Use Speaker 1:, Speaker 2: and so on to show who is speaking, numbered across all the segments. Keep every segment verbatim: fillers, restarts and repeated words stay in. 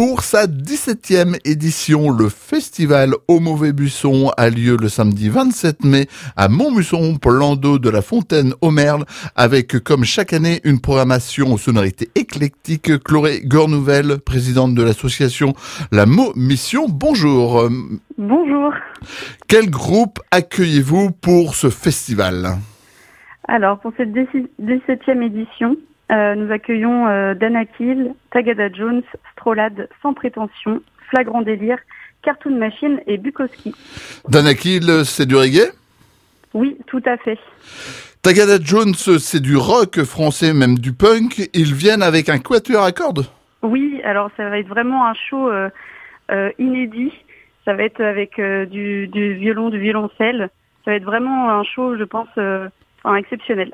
Speaker 1: Pour sa dix-septième édition, le festival Au Mauvais Buisson a lieu le samedi vingt-sept mai à Montmusson, plan d'eau de la Fontaine au Merle, avec comme chaque année une programmation aux sonorités éclectiques. Chloé Gornouvelle, présidente de l'association La Mo Mission, bonjour.
Speaker 2: Bonjour.
Speaker 1: Quel groupe accueillez-vous pour ce festival ?
Speaker 2: Alors, pour cette dix-septième édition, euh, nous accueillons euh, Danakil, Tagada Jones, Strolad, Sans Prétention, Flagrant Délire, Cartoon Machine et Bukowski.
Speaker 1: Danakil, c'est du reggae ?
Speaker 2: Oui, tout à fait.
Speaker 1: Tagada Jones, c'est du rock français, même du punk. Ils viennent avec un quatuor à cordes ?
Speaker 2: Oui, alors ça va être vraiment un show euh, euh, inédit. Ça va être avec euh, du, du violon, du violoncelle. Ça va être vraiment un show, je pense, euh, enfin, exceptionnel.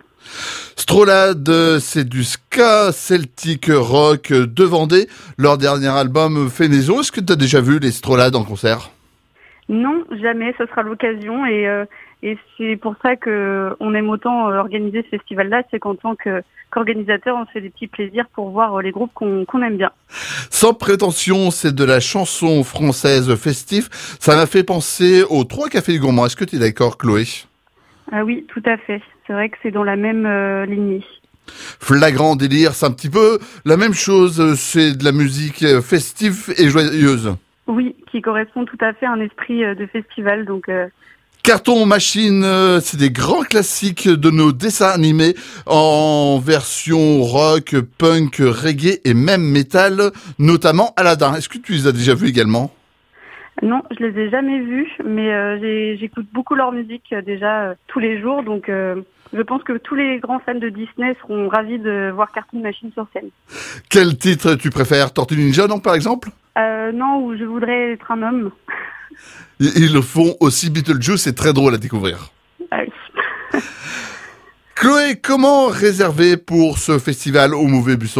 Speaker 1: Strolad, c'est du ska celtique rock de Vendée. Leur dernier album fait maison. Est-ce que tu as déjà vu les Strolad en concert ?
Speaker 2: Non, jamais. Ce sera l'occasion. Et, euh, et c'est pour ça qu'on aime autant euh, organiser ce festival-là. C'est qu'en tant que, qu'organisateur, on se fait des petits plaisirs pour voir euh, les groupes qu'on, qu'on aime bien.
Speaker 1: Sans prétention, c'est de la chanson française festive. Ça m'a fait penser aux Trois Cafés Gourmands. Est-ce que tu es d'accord, Chloé ?
Speaker 2: Ah oui, tout à fait. C'est vrai que c'est dans la même euh, lignée.
Speaker 1: Flagrant Délire, c'est un petit peu la même chose. C'est de la musique festive et joyeuse.
Speaker 2: Oui, qui correspond tout à fait à un esprit euh, de festival. Donc, euh...
Speaker 1: Cartoon Machine, euh, c'est des grands classiques de nos dessins animés en version rock, punk, reggae et même métal, notamment Aladdin. Est-ce que tu les as déjà vus également ?
Speaker 2: Non, je les ai jamais vus, mais euh, j'ai, j'écoute beaucoup leur musique euh, déjà euh, tous les jours, donc euh, je pense que tous les grands fans de Disney seront ravis de voir Cartoon Machine sur scène.
Speaker 1: Quel titre tu préfères ? Tortue Ninja, non, par exemple ?
Speaker 2: euh, Non, ou Je voudrais être un homme.
Speaker 1: Ils le font aussi, Beetlejuice, c'est très drôle à découvrir.
Speaker 2: Ah oui.
Speaker 1: Chloé, comment réserver pour ce festival Au Mauvais Buisson ?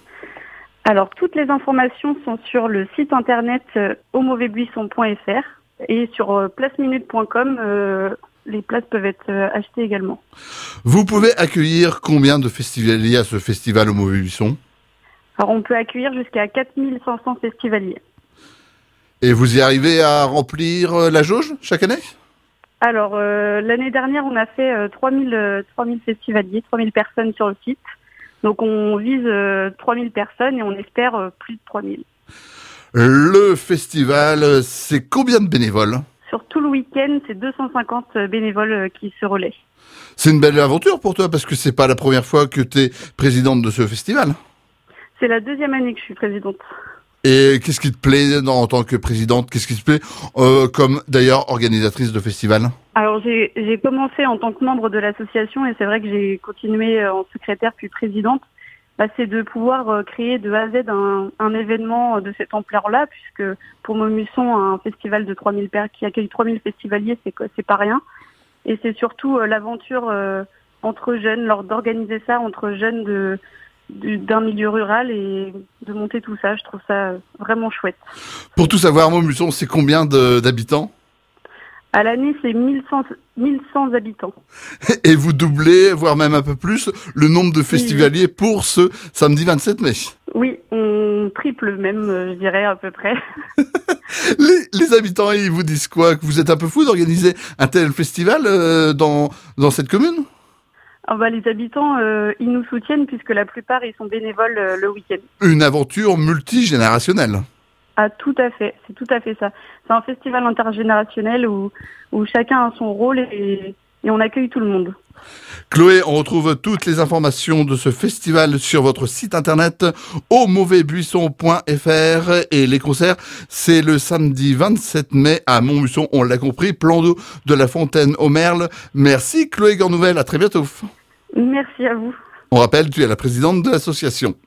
Speaker 2: Alors, toutes les informations sont sur le site internet euh, au mauvais buisson point f r et sur euh, place minute point com, euh, les places peuvent être euh, achetées également.
Speaker 1: Vous pouvez accueillir combien de festivaliers à ce festival Au Mauvais Buisson ?
Speaker 2: Alors, on peut accueillir jusqu'à quatre mille cinq cents festivaliers.
Speaker 1: Et vous y arrivez à remplir la jauge chaque année ?
Speaker 2: Alors, euh, l'année dernière, on a fait euh, trois mille, euh, trois mille festivaliers, trois mille personnes sur le site. Donc on vise euh, trois mille personnes et on espère euh, plus de trois mille.
Speaker 1: Le festival, c'est combien de bénévoles ?
Speaker 2: Sur tout le week-end, c'est deux cent cinquante bénévoles euh, qui se relaient.
Speaker 1: C'est une belle aventure pour toi parce que c'est pas la première fois que tu es présidente de ce festival.
Speaker 2: C'est la deuxième année que je suis présidente.
Speaker 1: Et qu'est-ce qui te plaît dans, en tant que présidente ? Qu'est-ce qui te plaît euh, comme d'ailleurs organisatrice de festival ?
Speaker 2: Alors j'ai, j'ai commencé en tant que membre de l'association et c'est vrai que j'ai continué en secrétaire puis présidente. Bah, c'est de pouvoir euh, créer de A à Z un, un événement de cette ampleur-là, puisque pour Montmusson, un festival de trois mille per- qui accueille trois mille festivaliers, c'est, c'est pas rien. Et c'est surtout euh, l'aventure euh, entre jeunes, lors d'organiser ça entre jeunes de d'un milieu rural et de monter tout ça, je trouve ça vraiment chouette.
Speaker 1: Pour tout savoir, Montmusson, c'est combien de, d'habitants ?
Speaker 2: À l'année, c'est mille cent habitants.
Speaker 1: Et vous doublez, voire même un peu plus, le nombre de festivaliers oui. pour ce samedi vingt-sept mai.
Speaker 2: Oui, on triple même, je dirais, à peu près.
Speaker 1: les, les habitants, ils vous disent quoi ? Que vous êtes un peu fou d'organiser un tel festival euh, dans, dans cette commune ?
Speaker 2: Ah bah, les habitants, euh, ils nous soutiennent puisque la plupart, ils sont bénévoles euh, le week-end.
Speaker 1: Une aventure multigénérationnelle.
Speaker 2: Ah, tout à fait, c'est tout à fait ça. C'est un festival intergénérationnel où, où chacun a son rôle et, et on accueille tout le monde.
Speaker 1: Chloé, on retrouve toutes les informations de ce festival sur votre site internet au mauvais buisson point f r et les concerts, c'est le samedi vingt-sept mai à Montmusson, on l'a compris, plan d'eau de la Fontaine au Merle. Merci Chloé Gornouvelle, à très bientôt.
Speaker 2: Merci à vous.
Speaker 1: On rappelle, tu es la présidente de l'association.